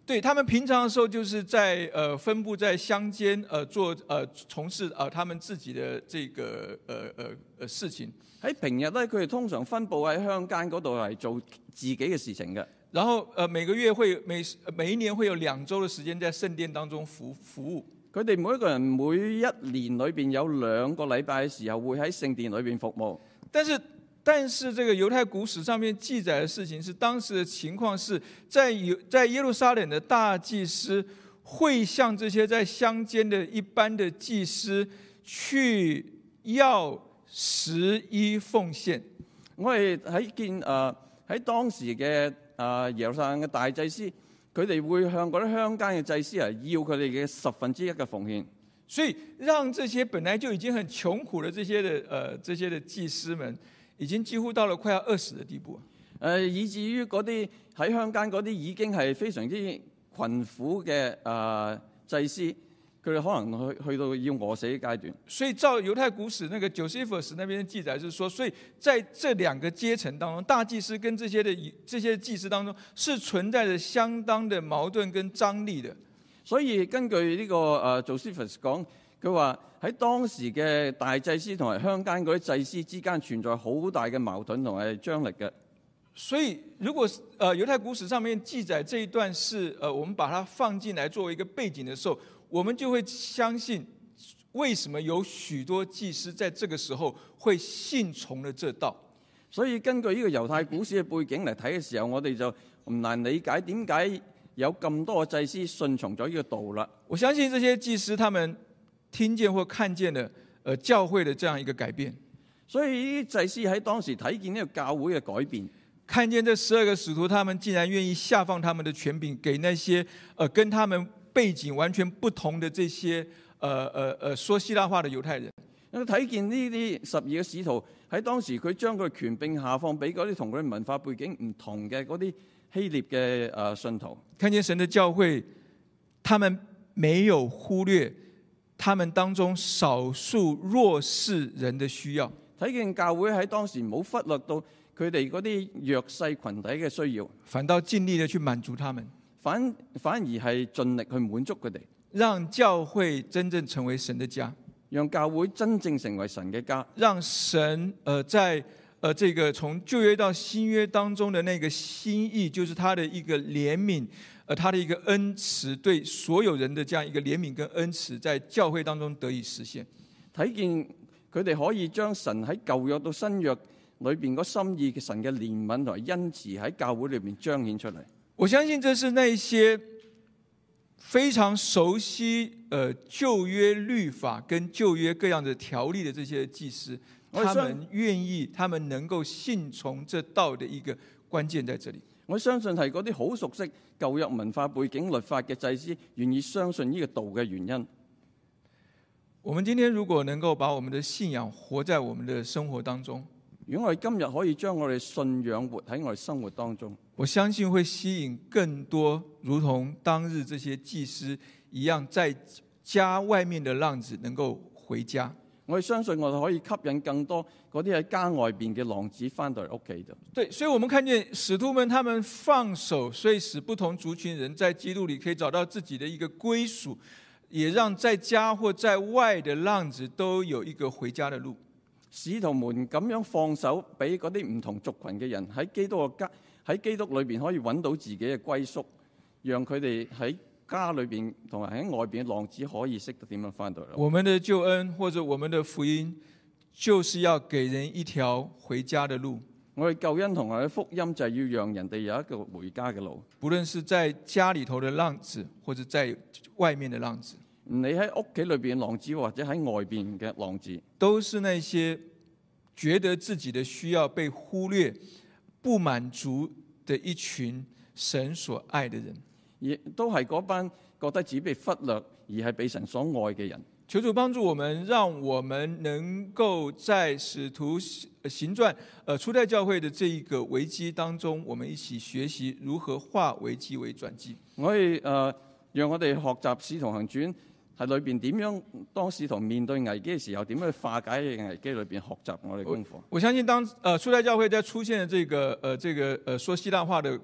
對，他們平常的時候，就是在呃分佈在鄉間，呃做呃從事呃他們自己的這個呃呃呃事情。 喺平日咧，佢哋通常分佈喺鄉間嗰度嚟做自己嘅事情嘅。 然後呃每個月會每每一年會有兩週嘅時間在聖殿當中服服務。 佢哋每一個人每一年裏邊有兩個禮拜嘅時候會喺聖殿裏邊服務。 但是但是這個猶太古史上面記載的事情是，當時的情況是在有在耶路撒冷的大祭司會向這些在鄉間的一般的祭司去要十一奉獻。 我哋喺見誒喺當時嘅誒、呃、耶路撒冷嘅大祭司，佢哋會向嗰啲鄉間嘅祭司啊要佢哋嘅十分之一嘅奉獻。 所以讓這些本來就已經很窮苦的這些的誒、呃、這些的祭司們，已經幾乎到了快要餓死的地步。誒、 呃，以至於嗰啲喺鄉間嗰啲已經係非常之困苦嘅誒、呃、祭司，佢哋可能去去到要餓死嘅階段。 所以照猶太古史那個 Josephus 那邊的記載，就是說，所以在這兩個階層當中，大祭司跟這些的這些祭司當中，是存在着相當的矛盾跟張力的。 所以根據呢、這個誒 Josephus 講，佢話喺當時嘅大祭司同埋鄉間嗰啲祭司之間存在好大嘅矛盾同埋張力嘅。 所以如果誒猶太古史上面記載這一段是誒，我們把它放進來作為一個背景的時候，我們就會相信為什麼有許多祭司在這個時候會信從了這道。 所以根據呢個猶太古史嘅背景嚟睇嘅時候，我哋就唔難理解點解有咁多祭司順從咗呢個道啦。 我相信這些祭司他們聽見或看見了呃教會的這樣一個改變， 所以呢啲祭司喺當時睇見呢個教會嘅改變， 看見這十二個使徒他們竟然願意下放他們的權柄給那些呃跟他們背景完全不同的這些呃呃呃說希臘話的猶太人。 睇見呢啲十二個使徒喺當時佢將佢權柄下放俾嗰啲同佢哋文化背景唔同嘅嗰啲希臘嘅誒信徒， 看見神的教會，他們沒有忽略他們當中少數弱勢人的需要。 睇見教會喺當時冇忽略到佢哋嗰啲弱勢群體嘅需要， 反倒盡力的去滿足他們， 反反而係盡力去滿足佢哋， 讓教會真正成為神的家， 讓教會真正成為神嘅家， 讓神呃在呃這個從舊約到新約當中的那個心意，就是他的一個憐憫，呃他的一個恩慈，對所有人的這樣一個憐憫跟恩慈，在教會當中得以實現。 睇見佢哋可以將神喺舊約到新約裏邊嗰心意嘅神嘅憐憫同埋恩慈喺教會裏邊彰顯出嚟。 我相信這是那些非常熟悉呃舊約律法跟舊約各樣的條例的這些祭司，他們願意，他們能夠信從這道的一個關鍵在這裡。 我相信係嗰啲好熟悉舊約文化背景律法嘅祭司，願意相信呢個道嘅原因。 我們今天如果能夠把我們的信仰活在我們的生活當中， 如果我哋今日可以將我哋信仰活喺我哋生活當中， 我相信會吸引更多如同當日這些祭司一樣，在家外面的浪子能夠回家。 我哋相信我哋可以吸引更多嗰啲喺家外邊嘅浪子翻到嚟屋企度。 對，所以我們看見使徒們他們放手，所以使不同族群人在基督裡可以找到自己的一個歸屬，也讓在家或在外的浪子都有一個回家的路。 使徒們咁樣放手俾嗰啲唔同族群嘅人喺基督嘅家喺基督裏邊可以揾到自己嘅歸宿，讓佢哋喺家裏邊同埋喺外邊嘅浪子可以識得點樣翻到嚟。 我們的救恩或者我們的福音，就是要給人一條回家的路。 我哋救恩同埋嘅福音就係要讓人哋有一個回家嘅路。 不論是在家裡頭的浪子，或者在外面的浪子， 你喺屋企裏邊嘅浪子，或者喺外邊嘅浪子， 都是那些覺得自己的需要被忽略、不滿足的一群神所愛的人。 亦都係嗰班覺得自己被忽略而係被神所愛嘅人。 求主幫助我們，讓我們能夠在使徒行傳呃初代教會的這一個危機當中，我們一起學習如何化危機為轉機。 我哋誒、呃，讓我哋學習使徒行傳係裏邊點樣當使徒面對危機嘅時候，點樣去化解嘅危機裏邊學習我哋功課。 我相信當呃初代教會在出現這個呃這個呃說希臘話的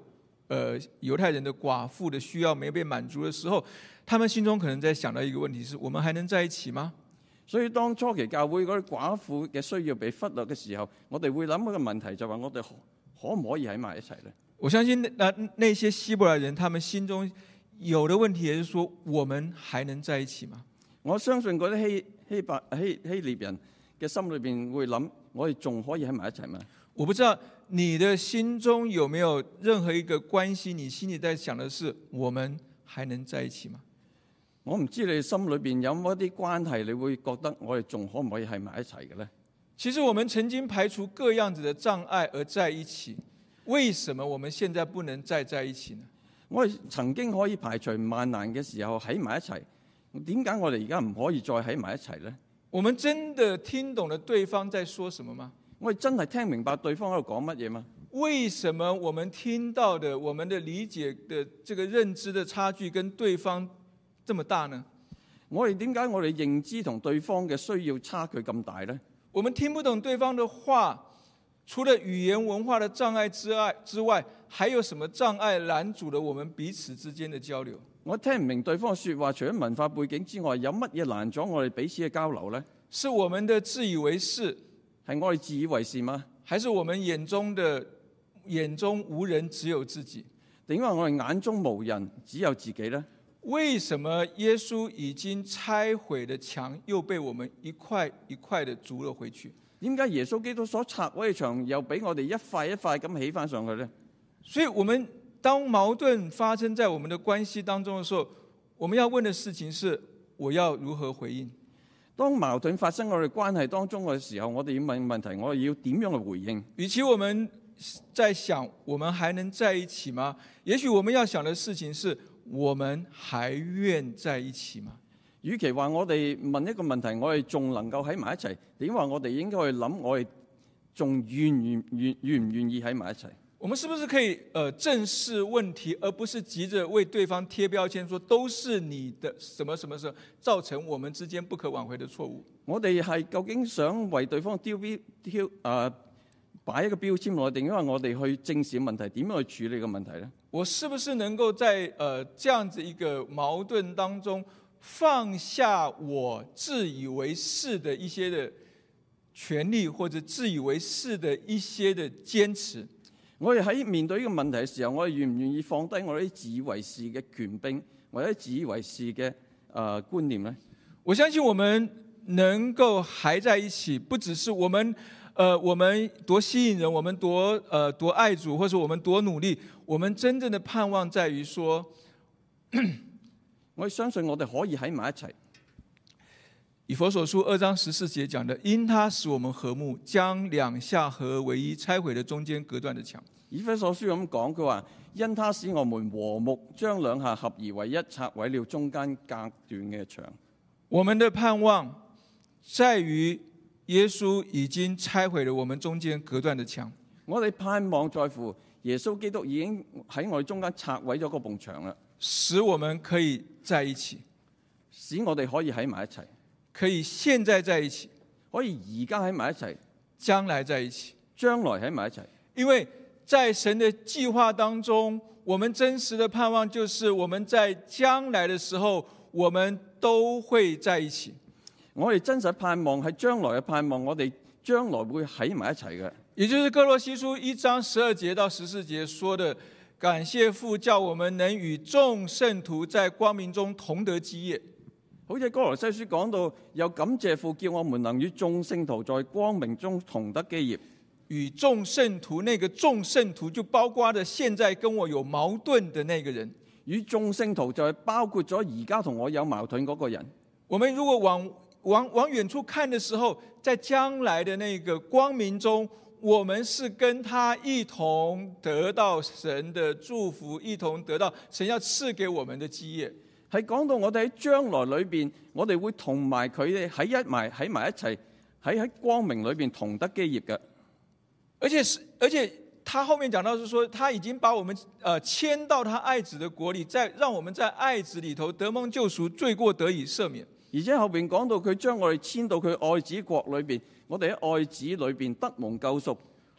呃犹太人的寡婦的需要没被滿足的時候，他們心中可能在想到一個問題是：我們還能在一起嗎？ 所以當初期教會嗰啲寡婦嘅需要被忽略嘅時候，我哋會諗一個問題，就話我哋可唔可以喺埋一齊呢？ 我相信那那些希伯來人，他們心中有的問題也是說：我們還能在一起嗎？ 我相信嗰啲希希伯希希臘人嘅心裏邊會諗：我哋仲可以喺埋一齊嗎？ 我不知道你的心中有沒有任何一個關係，你心裏在想的是：我們還能在一起嗎？ 我唔知你心裏邊有冇一啲關係，你會覺得我哋仲可唔可以喺埋一齊嘅呢？ 其實我們曾經排除各樣子的障礙而在一起，為什麼我們現在不能再在一起呢？ 我哋曾經可以排除萬難嘅時候喺埋一齊，點解我哋而家唔可以再喺埋一齊呢？ 我們真的聽懂了對方在說什麼嗎？ 我哋真係聽明白對方喺度講乜嘢嗎？ 為什麼我們聽到的、我們的理解的這個認知的差距跟對方這麼大呢？ 我哋點解我哋認知同對方嘅需要差距咁大呢？ 我們聽不懂對方的話，除了語言文化的障礙之外之外，還有什麼障礙攔阻了我們彼此之間的交流？ 我聽唔明對方嘅說話，除咗文化背景之外，有乜嘢攔咗我哋彼此嘅交流呢？ 是我們的自以為是， 係我哋自以為是嗎？ 還是我們眼中的眼中無人，只有自己？ 點解我哋眼中無人，只有自己呢？ 為什麼耶穌已經拆毀的牆又被我們一塊一塊的築了回去？ 點解耶穌基督所拆毀嘅牆又俾我哋一塊一塊咁起翻上去呢？ 所以，我們當矛盾發生在我們的關係當中的時候，我們要問的事情是：我要如何回應？ 當矛盾發生我哋關係當中嘅時候，我哋要問問題，我哋要點樣去回應？ 與其我們在想我們還能在一起嗎？也許我們要想的事情是：我們還願在一起嗎？ 與其話我哋問一個問題，我哋仲能夠喺埋一齊，點話我哋應該去諗，我哋仲願唔願願唔願意喺埋一齊？ 我們是不是可以呃正視問題，而不是急着為對方貼標籤，說都是你的什麼什麼事造成我們之間不可挽回的錯誤？ 我哋係究竟想為對方丟標挑啊擺一個標籤落，定因為我哋去正視問題，點樣去處理個問題呢？ 我是不是能夠在呃這樣子一個矛盾當中，放下我自以為是的一些的權利，或者自以為是的一些的堅持？ 我哋喺面對呢個問題嘅時候，我哋願唔願意放低我哋啲自以為是嘅權柄，或者自以為是嘅誒、呃、觀念呢？ 我相信我們能夠還在一起，不只是我們，呃，我們多吸引人，我們多，呃，多愛主，或者我們多努力。我們真正的盼望在於說， 我相信我哋可以喺埋一齊。 以弗所書二章十四節講的，因他使我們和睦，將兩下合而為一，拆毀了中間隔斷的牆。 以弗所書咁講，佢話因他使我們和睦，將兩下合而為一，拆毀了中間隔斷嘅牆。 我們的盼望在於耶穌已經拆毀了我們中間隔斷的牆。 我哋盼望在乎耶穌基督已經喺我哋中間拆毀咗嗰埲牆啦， 使我們可以在一起， 使我哋可以喺埋一齊。 可以現在在一起， 可以而家喺埋一齊， 將來在一起， 將來喺埋一齊。 因為在神的計劃當中，我們真實的盼望就是我們在將來的時候，我們都會在一起。 我哋真實盼望係將來嘅盼望，我哋將來會喺埋一齊嘅。 也就是哥羅西書一章十二節到十四節說的，感謝父叫我們能與眾聖徒在光明中同得基業。 好似哥羅西書講到，有感謝父叫我們能與眾聖徒在光明中同得基業。 與眾聖徒，那個眾聖徒就包括了現在跟我有矛盾的那個人。 與眾聖徒就係包括咗而家同我有矛盾嗰個人。 我們如果往往往遠處看的時候，在將來的那個光明中，我們是跟他一同得到神的祝福，一同得到神要賜給我們的基業。 係講到我哋喺將來裏邊，我哋會同埋佢哋喺一埋喺埋一齊，喺喺光明裏邊同得基業嘅。 而且是，而且他後面講到是說，他已經把我們呃遷到他愛子的國裏，在讓我們在愛子裏頭得蒙救贖，罪過得以赦免。 而且後邊講到佢將我哋遷到佢愛子國裏邊，我哋喺愛子裏邊得蒙救贖，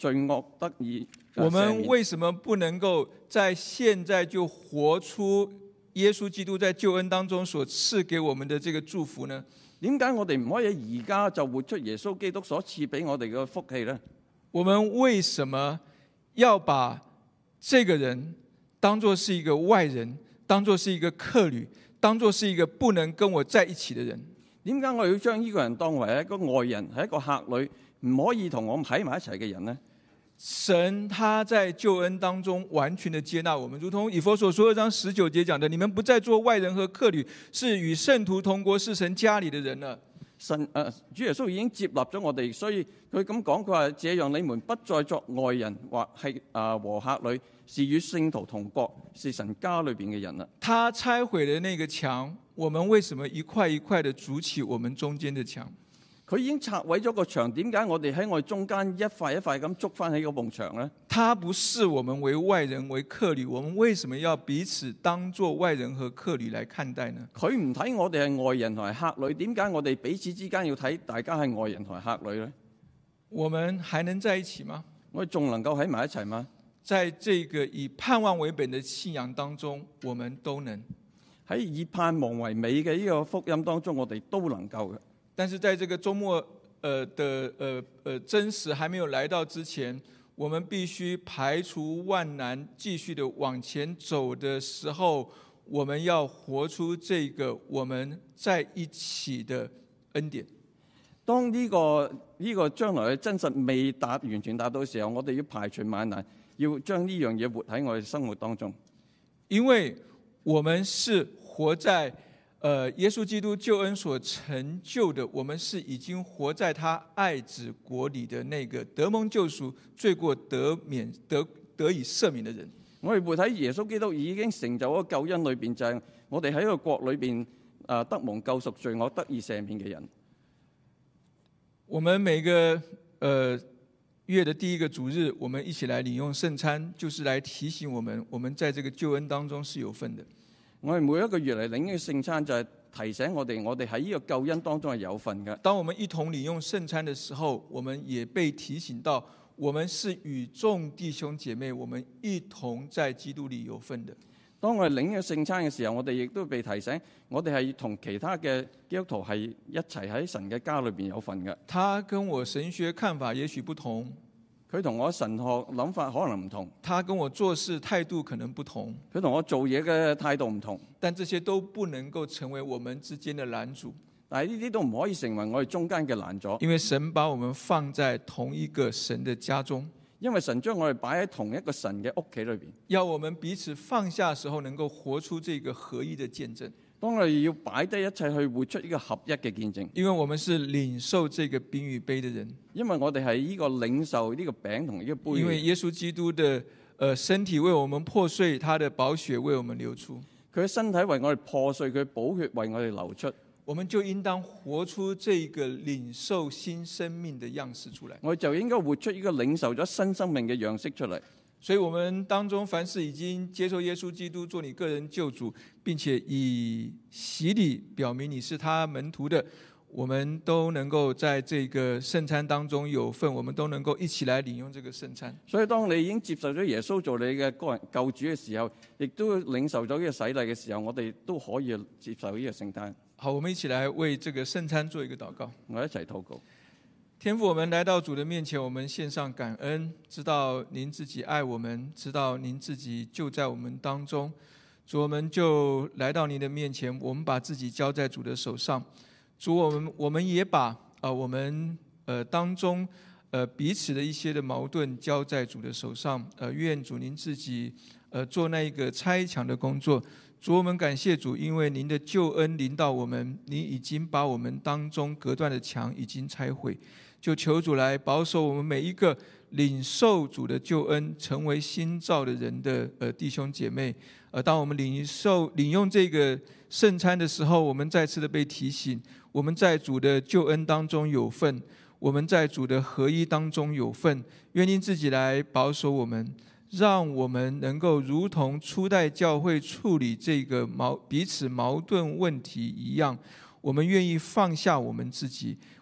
罪惡得以、啊、 我們赦免為什麼不能夠在現在就活出耶穌基督在救恩當中所賜給我們的這個祝福呢？ 點解我哋唔可以而家就活出耶穌基督所賜俾我哋嘅福氣呢？ 我們為什麼要把這個人當作是一個外人，當作是一個客旅，當作是一個不能跟我在一起的人？ 點解我要將呢個人當為一個外人，係一個客旅，唔可以同我喺埋一齊嘅人呢？ 神他在救恩當中完全的接納我們，如同以弗所書二章十九節講的，你們不再做外人和客旅，是與聖徒同國，是神家裏的人了。 神誒、呃，主耶穌已經接納咗我哋，所以佢咁講，佢話這樣你們不再作外人或係啊和客旅，是與聖徒同國，是神家裏邊嘅人啦。 他拆毀了那個牆，我們為什麼一塊一塊的築起我們中間的牆？ 佢已經拆毀咗個牆，點解我哋喺我哋中間一塊一塊咁築翻起嗰埲牆呢？ 他不視我們為外人為客旅，我們為什麼要彼此當作外人和客旅來看待呢？ 佢唔睇我哋係外人同埋客旅，點解我哋彼此之間要睇大家係外人同埋客旅呢？ 我們還能在一起嗎？ 我哋仲能夠喺埋一齊嗎？ 在這個以盼望為本的信仰當中，我們都能。 喺以盼望為美嘅呢個福音當中，我哋都能夠嘅。 但是在這個周末，呃的呃呃真實還沒有來到之前，我們必須排除萬難，繼續的往前走的時候，我們要活出這個我們在一起的恩典。 當呢個呢個將來嘅真實未達完全達到嘅時候，我哋要排除萬難，要將呢樣嘢活喺我哋生活當中， 因為我們是活在呃，耶穌基督救恩所成就的，我們是已經活在他愛子國裏的那個得蒙救贖、罪過得免、得得以赦免的人。 我哋活喺耶穌基督已經成就嗰個救恩裏邊，就係、是、我哋喺個國裏邊啊得蒙救贖、罪惡得以赦免嘅人。 我們每個呃月的第一個主日，我們一起來領用聖餐，就是來提醒我們，我們在這個救恩當中是有份的。 我哋每一個月嚟領嘅聖餐就係提醒我哋，我哋喺呢個救恩當中係有份嘅。 當我們一同領用聖餐的時候，我們也被提醒到，我們是與眾弟兄姐妹，我們一同在基督裏有份的。 當我哋領嘅聖餐嘅時候，我哋亦都被提醒，我哋係同其他嘅基督徒係一齊喺神嘅家裏邊有份嘅。 他跟我神學看法也許不同。 佢同我神學諗法可能唔同， 他跟我做事態度可能不同， 佢同我做嘢嘅態度唔同， 但這些都不能夠成為我們之間的攔阻。 但係呢啲都唔可以成為我哋中間嘅攔阻， 因為神把我們放在同一個神的家中， 因為神將我哋擺喺同一個神嘅屋企裏邊， 要我們彼此放下時候，能夠活出這個合一的見證。 當我哋要擺低一切去活出呢個合一嘅見證， 因為我們是領受這個餅與杯的人， 因為我哋係呢個領受呢個餅同呢個杯。 因為耶穌基督的呃身體為我們破碎，他的寶血為我們流出， 佢嘅身體為我哋破碎，佢寶血為我哋流出， 我們就應當活出這個領受新生命的樣式出來。 我哋就應該活出呢個領受咗新生命嘅樣式出嚟。 所以我們當中凡是已經接受耶穌基督做你個人救主，並且以洗禮表明你是他門徒的，我們都能夠在這個聖餐當中有份，我們都能夠一起來領用這個聖餐。 所以當你已經接受咗耶穌做你嘅個人救主嘅時候，亦都領受咗呢個洗禮嘅時候，我哋都可以接受呢個聖餐。 好，我們一起來為這個聖餐做一個禱告。 我一齊禱告。 天父，我們來到主的面前，我們獻上感恩，知道您自己愛我們，知道您自己就在我們當中。主，我們就來到您的面前，我們把自己交在主的手上。主，我們我們也把啊、呃、我們呃當中呃彼此的一些的矛盾交在主的手上。呃，願主您自己呃做那一個拆牆的工作。主，我們感謝主，因為您的救恩臨到我們，您已經把我們當中隔斷的牆已經拆毀。就求主來保守我們每一個領受主的救恩、成為新造的人的呃弟兄姐妹。呃，當我們領受領用這個聖餐的時候，我們再次的被提醒，我們在主的救恩當中有份，我們在主的合一當中有份。願您自己來保守我們，讓我們能夠如同初代教會處理這個矛彼此矛盾問題一樣，我們願意放下我們自己。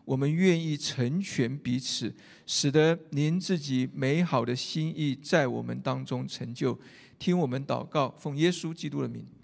我们愿意成全彼此，使得您自己美好的心意在我们当中成就。听我们祷告，奉耶稣基督的名。